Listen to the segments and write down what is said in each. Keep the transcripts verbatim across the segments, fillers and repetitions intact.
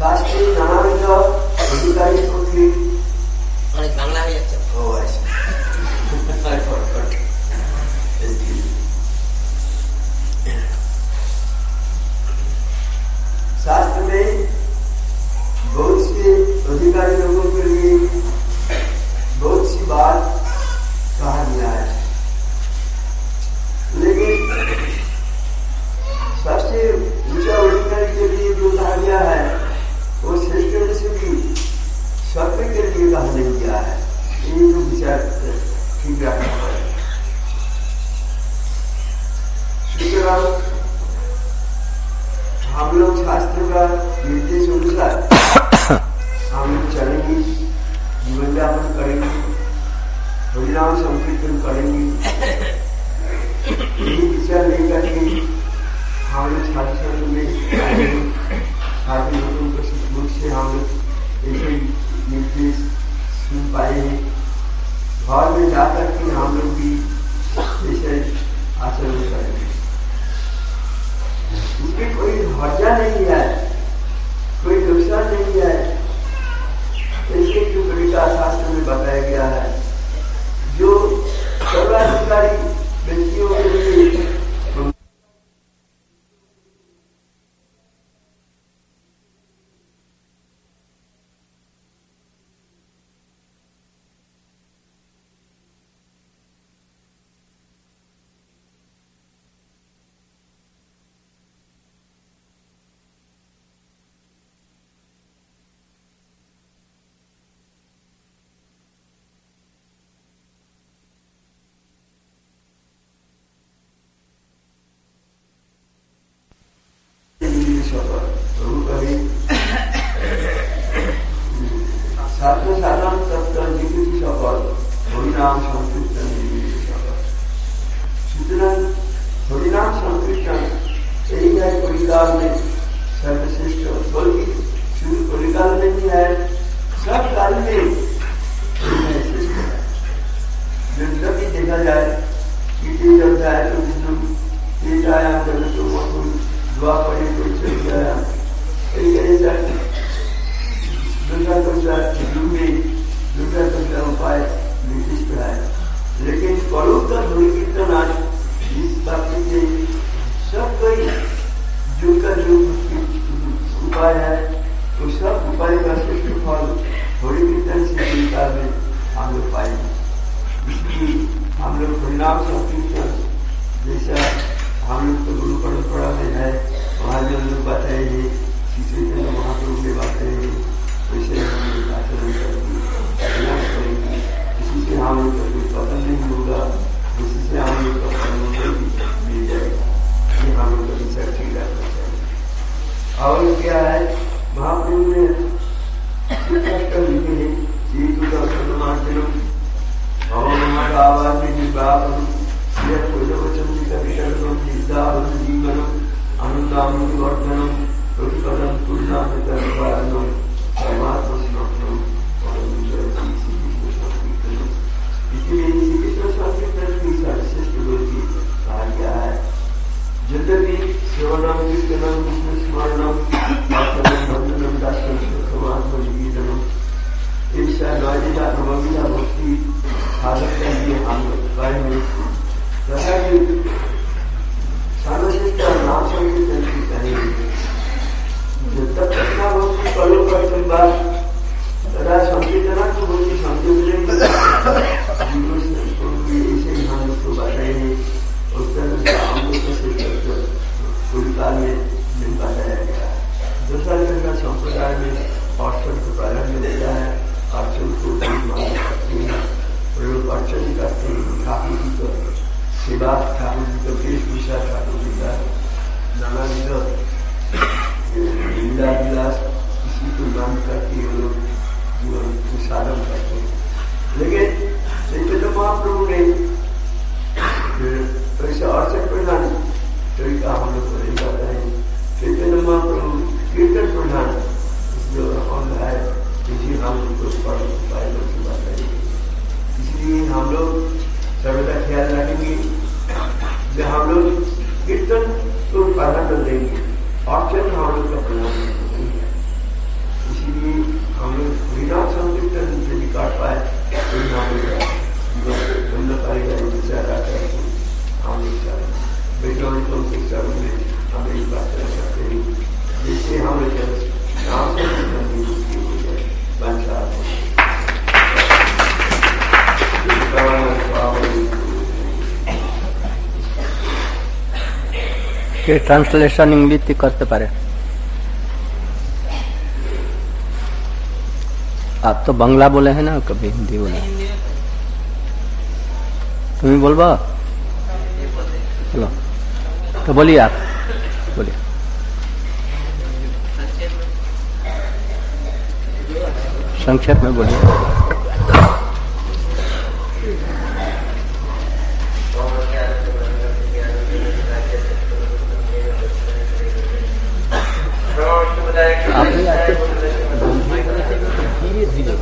শাস্ত্রে নানাবিধ অধিকারী প্রতি অনেক বাংলা হয়ে যাচ্ছে। ও আচ্ছা शास्त्र में बहुत से अधिकारी लोगों के लिए बहुत सी बात कहा गया है, लेकिन सबसे ऊंचा अधिकारी के लिए जो कहा गया है वो श्रेष्ठ से भी सत्य के लिए कहा नहीं गया है। ये जो विचार ठीक रखना पड़ेगा। सुतरां हम लोग शास्त्र का निर्देश अनुसार हम लोग चलेंगे, जीवन यापन करेंगे, हरिनाम संकीर्तन करेंगे। ये विचार लेकर के हम लोग छात्र छात्र में छात्र लोगों को मुख से हम लोग ऐसे निर्देश सुन पाए हैं। घर में जाकर के हम लोग भी ऐसे आचरण करेंगे। इसमें कोई हर्जा नहीं है, कोई नुकसान नहीं है। ऐसे जो तरीका शास्त्र में बताया गया है, जो सर्वाधिकारी व्यक्तियों के लिए छात्र साधन तत्व जिक्र सफल हरिनाम संकीर्तन सफल। सुतरां हरिनाम संकीर्तन यही है परिकाल में सर्वश्रेष्ठ, बल्कि शुरू परिकाल में ही है, सब काल में श्रेष्ठ है। जब भी देखा जाए कि जब जाए तो विष्णु ये जाया जब तो मधुर दुआ पड़े कोई चल जाया, ऐसा दूसरा दूसरा में दूसरा दूसरा उपाय निर्दिष्ट है। लेकिन कलुग का धुरी कीर्तन आज इस बात से सब कोई जो का जो उपाय है वो सब उपाय का श्रेष्ठ फल धुरी कीर्तन से मिलता में हम लोग पाएंगे। इसलिए हम लोग परिणाम संकीर्तन जैसा हम लोग तो गुरु परंपरा में है, वहाँ जो लोग बताए हैं शिष्य महाप्रभु ने बताए हैं, वैसे हम लोग आचरण करेंगे। किसी से हम लोग का कोई पतन नहीं होगा, किसी से हम लोग का परिणाम मिल जाएगा। ये हम लोग का विचार ठीक रखना चाहिए। और क्या है, महाप्रभु ने लिखे हैं ये तो दर्शन भगवान का आवाज में निर्वाह जीवनम अनुदावर्धनम प्रतिपदम पूर्णाम इसलिए श्री कृष्ण संकीर्तन की सर्वश्रेष्ठ गति कहा गया है। यद्यपि श्रवणम कीर्तनम विष्णु स्मरणम वंदनम दास्यम सुखमात्मनिवेदनम ऐसा नौजिदा नवमिदा भक्ति साधक के लिए हम लोग करेंगे तथा सर्वश्रेष्ठ नाम संकीर्तन की करेंगे। जब तक कृष्णा भक्ति कलो कर बाद तथा संकीर्तना को भक्ति संकीर्तन ऐसे ही हम लोग को बताएंगे। उत्तर हम लोग को श्रेष्ठ पूरी काल में दिन बताया गया है। दूसरा कृष्णा संप्रदाय में अर्चन को प्रारंभ दिया है, अर्चन को करते हैं, प्रयोग अर्चन करते हैं, ठाकुर जी का सेवा, ठाकुर जी का वेशभूषा, ठाकुर जी का नाना लीला विलास इसी को मान करके वो लोग जीवन को साधन करते हैं। लेकिन चैतन्य महाप्रभु ने वैसे अर्चन प्रधान तरीका हम लोग को नहीं बताए। चैतन्य महाप्रभु कीर्तन प्रधान जो अंग है, इसी हम लोग को उपाय लोग से बताएंगे। इसलिए हम लोग सर्वदा ख्याल रखेंगे जब हम लोग कीर्तन तो प्राधान्य देंगे, अर्चन हम लोग का प्रधान देंगे। के ट्रांसलेशन इंग्लिश थी करते पारे आप तो बंगला बोले हैं ना कभी हिंदी बोले तुम्हें बोलबा चलो तो बोलिए आप बोलिए संक्षेप में बोलिए आपने आके धीरे धीरे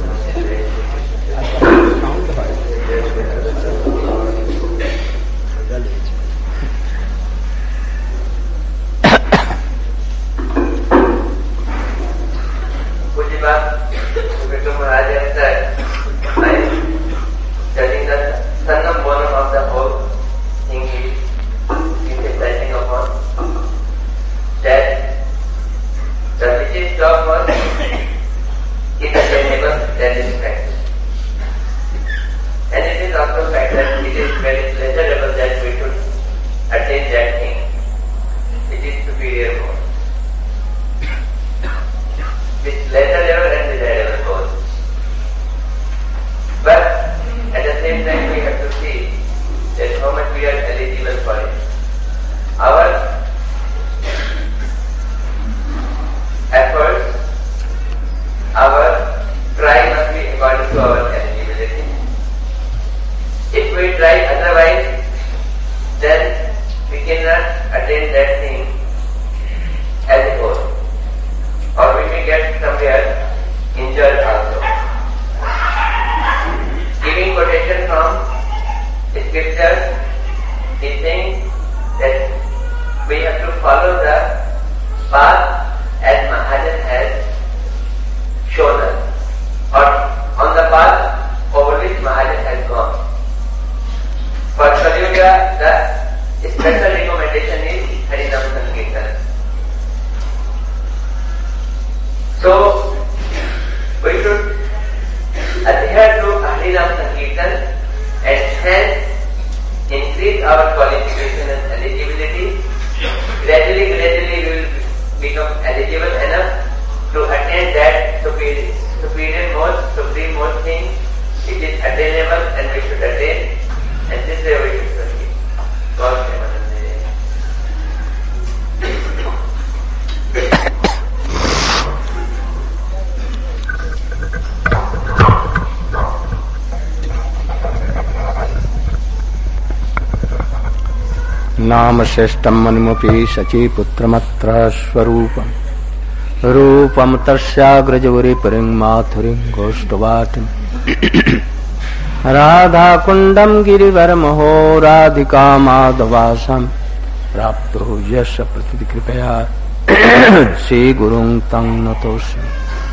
नाम श्रेष्ठम मनुमपि शची पुत्रमत्र स्वरूपम रूपम तस्याग्रजवरी परिं माथुरीं गोष्ठवाटिं राधा कुंडम गिरिवरमहो राधिका माधवासम प्राप्तो यश प्रति कृपया श्री गुरुं तं नतोऽस्मि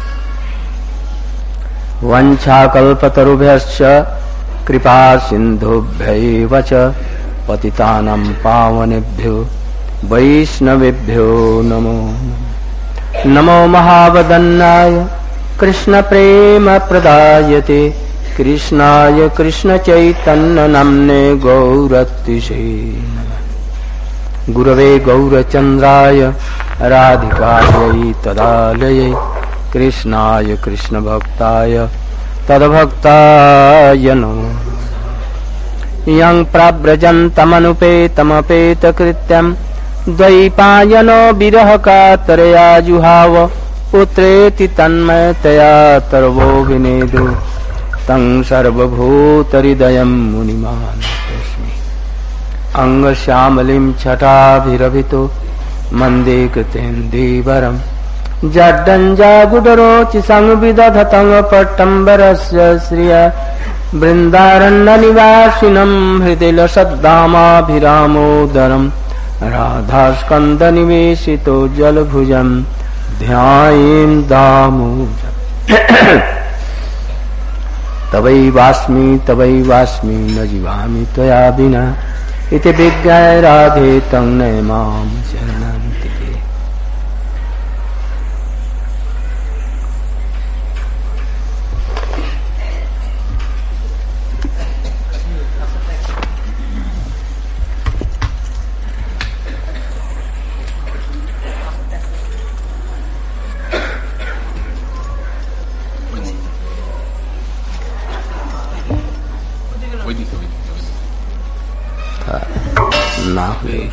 वंशाकल्पतरुभ्यश्च कृपा सिन्धुभ्यैव च पतितानां पावनेभ्यो वैष्णवेभ्यो नमो नमो महावदन्नाय कृष्ण प्रेम प्रदायते कृष्णाय कृष्ण चैतन्य नाम्ने गौरतिशे गुरवे गौरचंद्राय राधिकायै तदालये कृष्णाय कृष्ण भक्ताय तद्भक्ताय नमो यं प्रव्रजन्तमनुपेतमपेतकृत्यं द्वैपायनो विरह कातरया जुहाव पुत्रेति तन्मयतया तर्वोऽभिनेदु तं सर्वभूतहृदयं मुनिमानतोऽस्मि अङ्गश्यामलिं छटाभिरभितो मन्दे कृतेन्दीवरं जड्डञ्जागुडरोचि संविदधतं पट्टम्बरस्य श्रिया वृन्दारण्यनिवासिनं हृदिलसद्दामाभिरामोदरं राधास्कन्दनिवेशितो जलभुजं ध्यायेन् दामोदरम् तवैवास्मि तवैवास्मि न जीवामि त्वया विना इति विज्ञाय राधे तं नय मां शरणान्तिके। ना हुए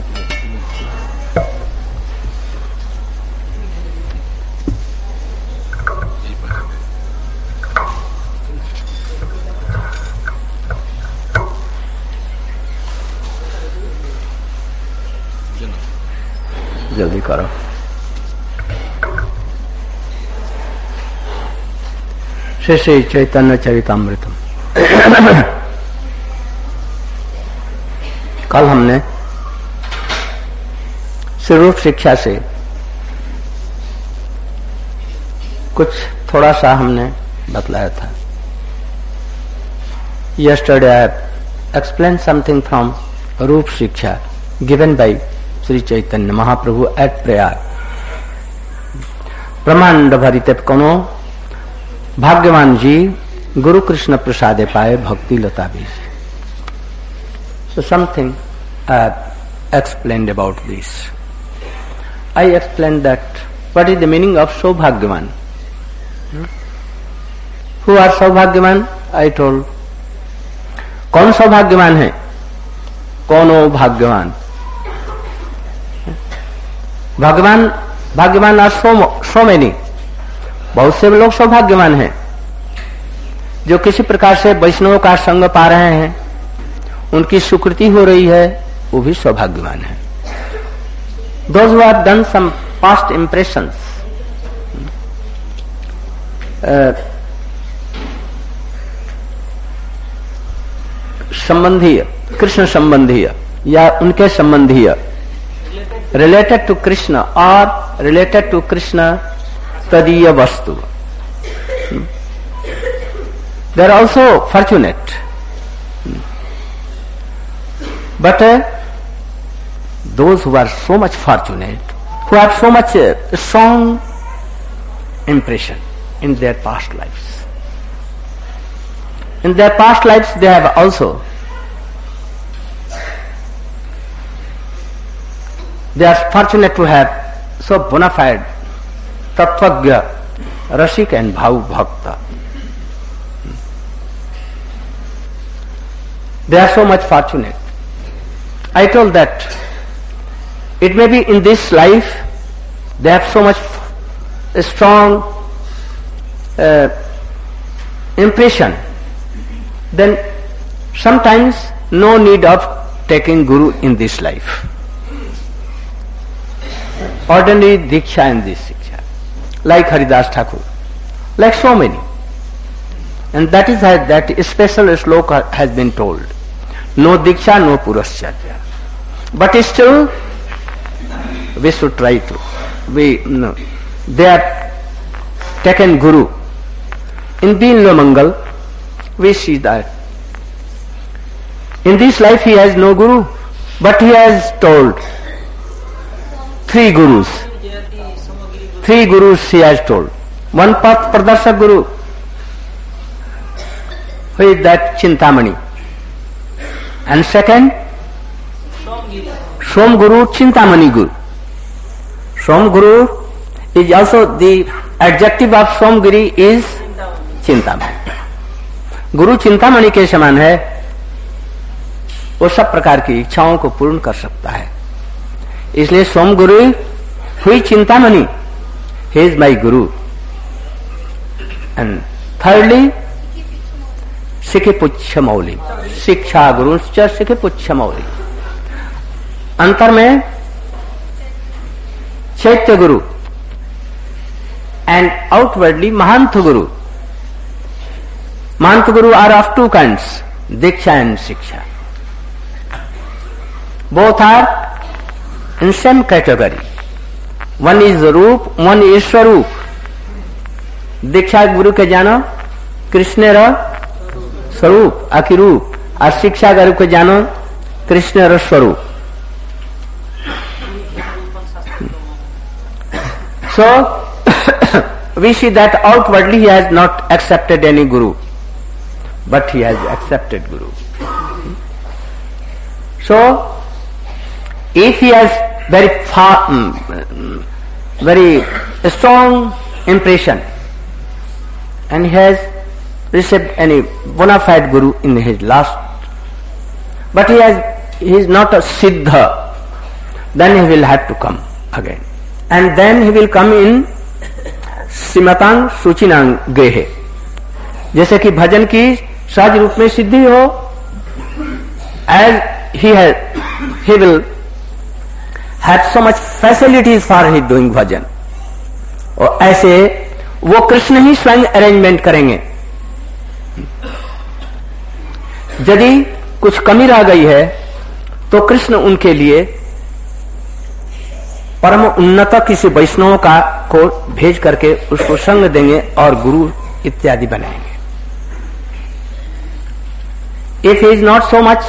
जल्दी करो। श्री श्री चैतन्य चरितामृतम। कल हमने स्वरूप शिक्षा से कुछ थोड़ा सा हमने बतलाया था। Yesterday I have explained something from रूप शिक्षा given by Shri Chaitanya Mahaprabhu at Prayag. ब्रह्मांड भरित कोनो भाग्यवान जी गुरु कृष्ण प्रसादे पाए भक्ति लता बीज। So something I have explained about this. I explained that what is the meaning of Saubhagyavan. Hmm? Who are Saubhagyavan? I told. कौन सौभाग्यवान है? कौन हो भाग्यवान? भगवान भाग्यवान आर सो सो मेनी। बहुत से लोग सौभाग्यवान हैं जो किसी प्रकार से वैष्णवों का संग पा रहे हैं, उनकी स्वीकृति हो रही है, वो भी सौभाग्यवान है। Those who have done some past impressions, संबंधीय Krishna संबंधीय या उनके संबंधीय related to Krishna or related to Krishna tadiya vastu, they are also fortunate. But uh, those who are so much fortunate, who have so much uh, strong impression in their past lives, in their past lives they have also, they are fortunate to have so bona fide tattvagya, rasik and bhav bhakta. They are so much fortunate. I told that it may be in this life they have so much f- strong uh, impression, then sometimes no need of taking guru in this life. Ordinary diksha and this diksha, like Haridas Thakur, like so many. And that is how that special sloka has been told. No diksha, no purascharya. But still, we should try to. We, no, they have taken guru. In Deen Mangal, we see that. In this life he has no guru, but he has told three gurus. Three gurus he has told. One path Pradarshak Guru, who is that Chintamani. And second, Som Guru, Chintamani Guru. Som Guru is also the adjective of Som Giri is Chintamani. Guru Chintamani के समान है, वो सब प्रकार की इच्छाओं को पूर्ण कर सकता है। इसलिए सोम गुरु हुई Chintamani, he is my guru. And thirdly, सिखिपुच्छ मौली, शिक्षा गुरुश्च सिखिपुच्छ मौली। अंतर में चैत्य गुरु and outwardly Mahant Guru. Mahant Guru are of two kinds, diksha and shiksha. Both are in same category. One is रूप, one is स्वरूप. दीक्षा गुरु के जानो कृष्ण र स्वरूप आखिर रूप, और शिक्षा गुरु के जानो कृष्ण र स्वरूप. So we see that outwardly he has not accepted any guru, but he has accepted guru. So if he has very far, um, very strong impression and he has received any bona fide guru in his last, but he has he is not a siddha, then he will have to come again, and then he will come in सिमतांग सूचिनांग गेहे, जैसे कि भजन की सहज रूप में सिद्धि हो, as he has he will have so much facilities for his doing भजन, और ऐसे वो कृष्ण ही स्वयं अरेंजमेंट करेंगे। यदि कुछ कमी रह गई है तो कृष्ण उनके लिए परम उन्नत किसी वैष्णव का को भेज करके उसको संग देंगे और गुरु इत्यादि बनाएंगे। If he is not so much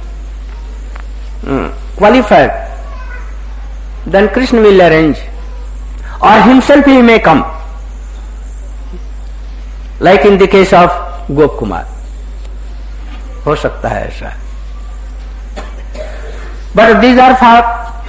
qualified, then Krishna will arrange, और himself he may come, like in the case of Gop Kumar, हो सकता है ऐसा। But these are for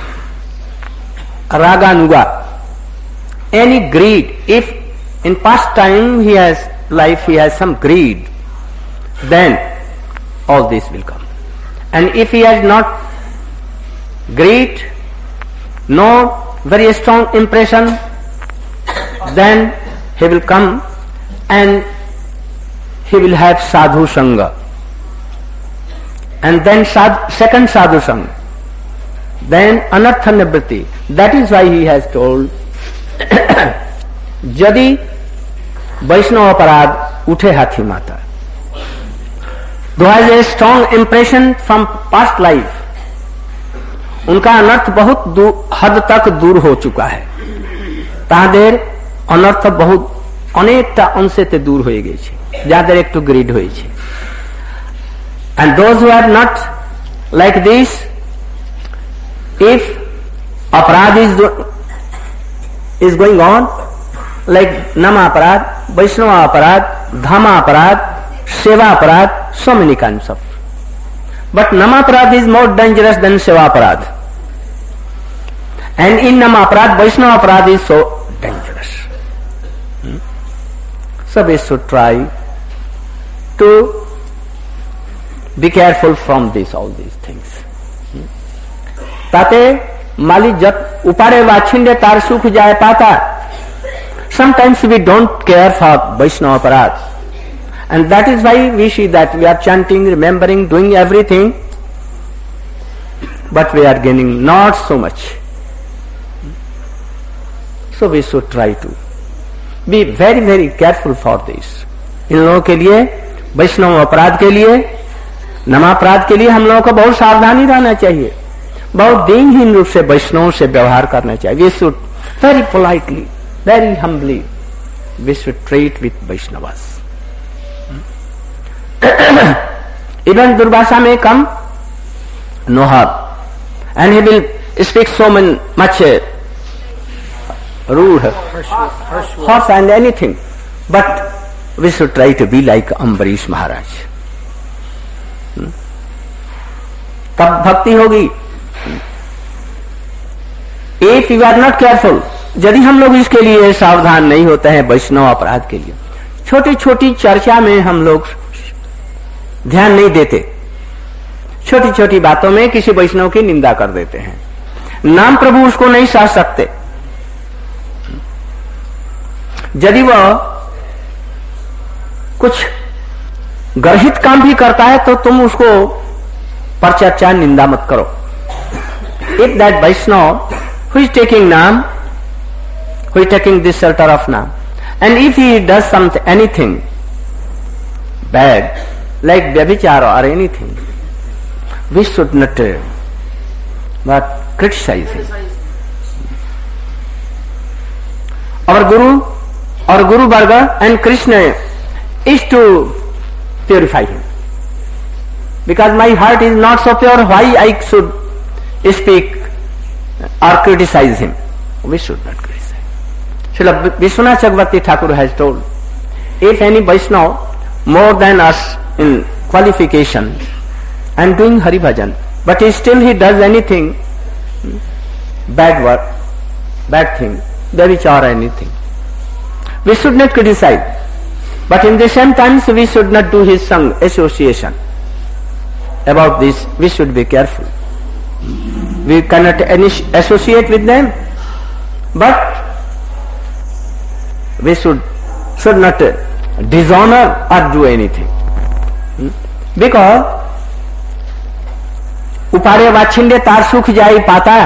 Raganuga. Any greed, if in past time he has life, he has some greed, then all this will come. And if he has not greed, no very strong impression, then he will come and he will have sadhu sangha, and then sad, second sadhu sangha, then anartha nivritti. That is why he has told, यदि वैष्णव अपराध उठे हाथी माता, who has a strong impression from past life, उनका अनर्थ बहुत हद तक दूर हो चुका है, तादेर अनर्थ बहुत अनेकटा अंशे ते दूर हो गई है, ज्यादा एक तो ग्रीड हुई है। And those who are not like this, if अपराध is is going on like nama aparad, vaishnava aparad, dhamma aparad, seva aparad, so many kinds of. But nama aparad is more dangerous than seva aparad, and in nama aparad, vaishnava aparad is so dangerous. Hmm? So we should try to be careful from this, all these things. Hmm? ताते माली जत उपारे वाछिंडे तार सुख जाए पाता. Sometimes we don't care for Vaishnava Aparad, and that is why we see that we are chanting, remembering, doing everything, but we are gaining not so much. So we should try to be very very careful for this. इन लोगों के लिए, वैष्णव अपराध के लिए, नमापराध के लिए हम लोगों को बहुत सावधानी रहना चाहिए, बहुत दीनहीन रूप से वैष्णव से व्यवहार करना चाहिए. We should very politely, very humbly we should treat with Vaishnavas. Even दुर्भाषा में come no harm, and he will speak so much rude, harsh and anything, but we should try to be like Ambarish Maharaj. hmm? तब भक्ति होगी. If you are not careful, यदि हम लोग इसके लिए सावधान नहीं होते हैं वैष्णव अपराध के लिए, छोटी छोटी चर्चा में हम लोग ध्यान नहीं देते, छोटी छोटी बातों में किसी वैष्णव की निंदा कर देते हैं, नाम प्रभु उसको नहीं सह सकते. यदि वह कुछ गर्हित काम भी करता है तो तुम उसको परचर्चा निंदा मत करो. If that Vaishnava who is taking naam, who is taking this shelter of naam, and if he does something anything bad like vyabhichar और anything, we should not but criticise him. और गुरु और Guru Varga and Krishna is to purify him. Because my heart is not so pure, why I should speak or criticize him? We should not criticize. Srila Vishwanath Chakravarti Thakur has told, if any Vaishnava more than us in qualification and doing Hari Bhajan, but he still he does anything, bad work, bad thing, there is or anything, we should not criticize. But in the same times we should not do his song association. About this we should be careful. We cannot associate with them, but we should should not dishonor or do anything. Because उपाड़े वाछिंडे तार सुख जाई पाता.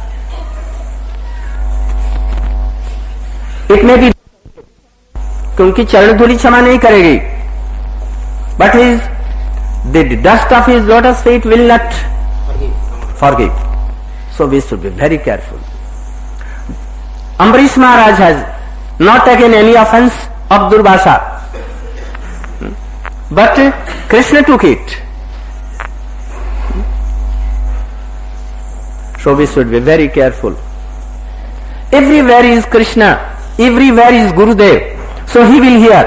It may be क्योंकि चरण धूलि क्षमा नहीं करेगी, but his the dust of his lotus feet will not forgive. So we should be very careful. Ambarish Maharaj has not taken any offense of Durvasa, but Krishna took it. So we should be very careful. Everywhere is Krishna, everywhere is Gurudev, so he will hear.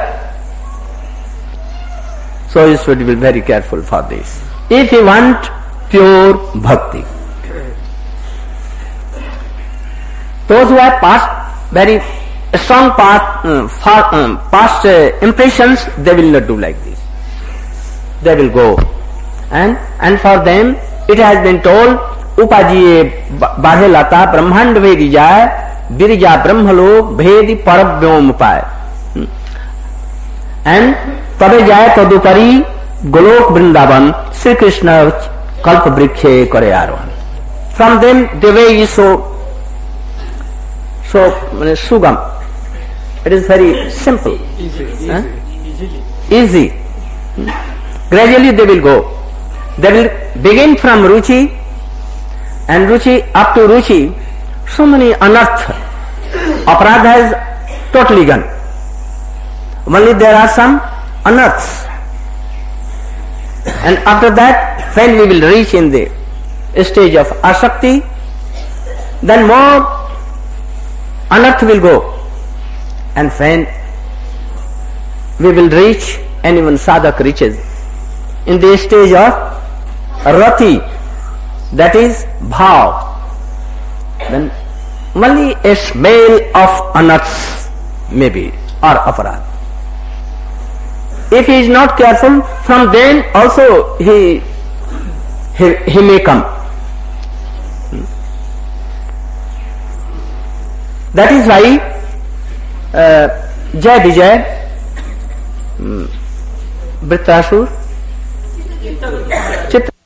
So you should be very careful for this. If you want pure bhakti, those who have past very strong past, uh, far, um, past uh, impressions, they will not do like this. They will go, and and for them it has been told, upajiye badhe lata brahmand vedi jay birja brahmalok bhedi parabhyom upay, and tabe jay tadupari golok vrindavan Sri Krishna kalp vrikshe kare arohan. From them the way is so so sugam. It is very simple, easy, easy, huh? easy. easy. Gradually they will go. They will begin from Ruchi, and Ruchi up to Ruchi, so many anarth, aparadha has totally gone. Only there are some anarths. And after that, when we will reach in the stage of asakti, then more anarth will go. And when we will reach, and even sadhak reaches in the stage of rati, that is bhav, then only a smell of anarths may be, or aparad. If he is not careful, from then also he he, he may come. That is why uh, Jai Vijay, um, Vritrasur, Chitra